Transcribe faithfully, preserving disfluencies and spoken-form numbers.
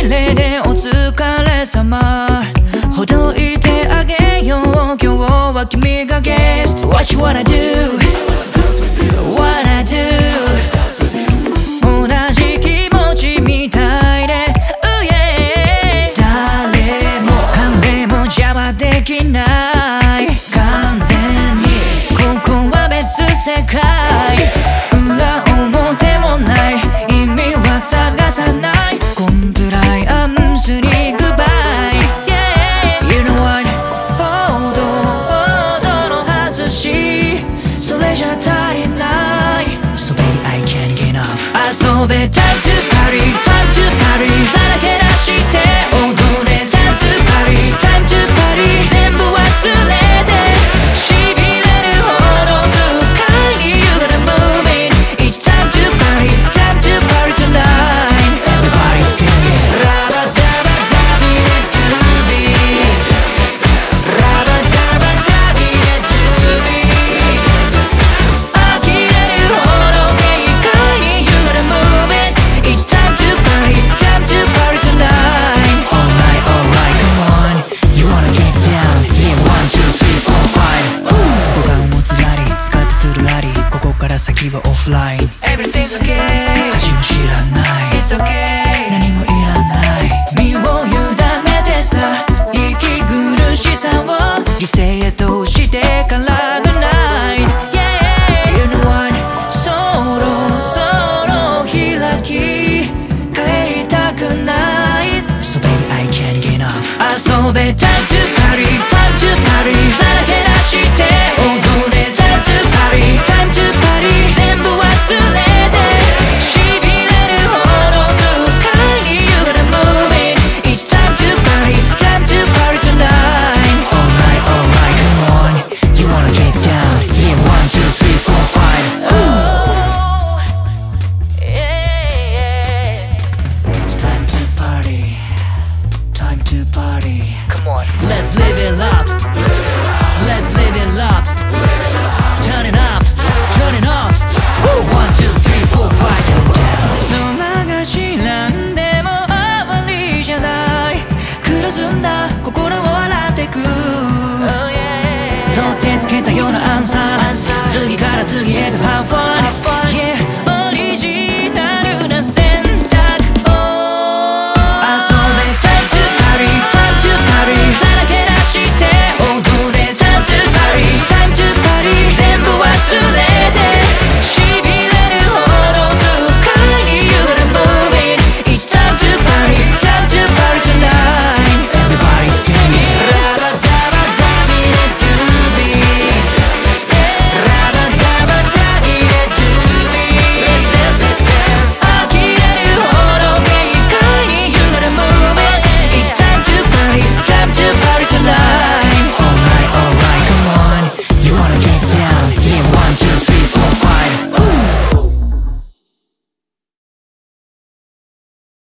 礼でお疲れ様ほどいてあげよう今日は君がゲスト What you wanna do What I do 同じ気持ちみたいで Oh yeah 誰も彼も邪魔できない完全にここは別世界裏表もない意味は探さないコンプライアンスにグッバイ Yeah You know what 報道報道の外しそれじゃ足りない So baby I can't get enough 遊べ Time to party Time to party さらけ出して踊れ Time to party Time to party 全部忘れてしびれるほど使いに You gotta move it It's time to party Time to party tonight Everybody sing it Rabba dabba dabby dooby Rabba dabba dabby dooby 呆れるほど軽快に You gotta move it It's time to party Time to party tonight Alright alright come on You wanna get down Yeah one two three four five 五感をつらり使ってするラリーここから先はオフライン Everything's okay 恥も知らない It's okay 何もいらない身を委ねてさ息苦しさを犠牲へとしてからぐらい Yeah You know what そろそろ開き帰りたくない So baby I can't get enough 遊べ Time to party Time to party さらけ出して踊れ Time to party Time to party 全部忘れてしびれるほど使いに You gotta move it It's time to party Time to party tonight Alright alright come on You wanna get down Yeah one two three four five oh, yeah, yeah. It's time to party Time to party Come on Let's live it up Let's live it up Turn it up Turn it off One two three four five 空が知らんでもあまりじゃない黒ずんだ心を洗ってく取ってつけたようなアンサー